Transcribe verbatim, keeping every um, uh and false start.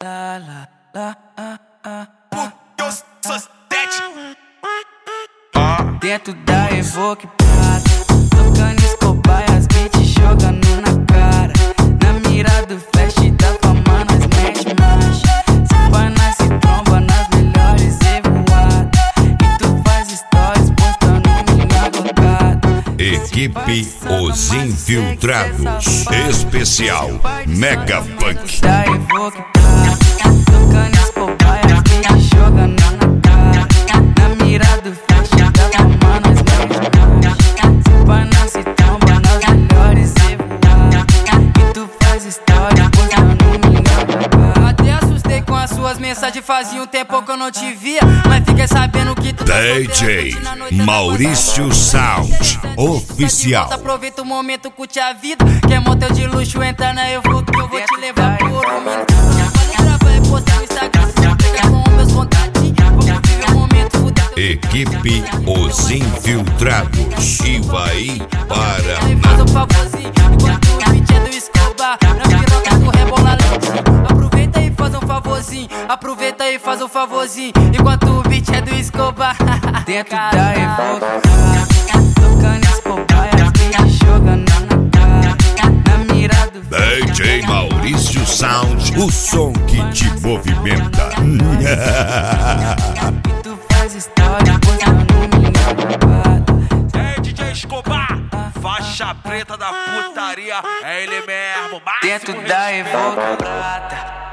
lá, lá, lá, ah, ah, Porque eu sou sete. dentro da Evoque Prata, tocando Escobar e as beats jogando na cara. Na mira do flash da fama nós mete marcha. Se pá nós se tromba nas melhores evoadas. E tu faz stories postando minha bocada. Equipe Os Infiltrados, especial Mega Punk. Da Evoque Prata, tocando Escobar e as beats jogando na cara. Na mira do flash da fama nós mete marcha. Se pá nós se tromba nas melhores evoadas. E tu faz stories postando minha bocada. Até assustei com as suas mensagens, fazia um tempo que eu não te via. Mas fiquei sabendo que tu D J Maurício Sound Oficial. Aproveita o momento, curte a vida. Quer motel de luxo, entra na Evoque que eu vou te levar por um minuto. Pode gravar e postar no Instagram, se já pegar com meus contatinhos. Vamos viver o momento, fuder. Equipe Os Infiltrados e vai para Aí faz um favorzinho, enquanto o beat é do Escobar. Na piroca do rebola lentinho. Aproveita e faz um favorzinho. Aproveita e faz um favorzinho, enquanto o beat é do Escobar. Dentro da Evoque Prata, tocando Escobar e as beats jogando na cara. Na mira do D J Maurício Sound, o som que te movimenta. E tu faz história postando minha bocada. É D J Escobar, faixa preta da putaria. É ele mesmo, máximo Dentro da respeito. Evoque Prata.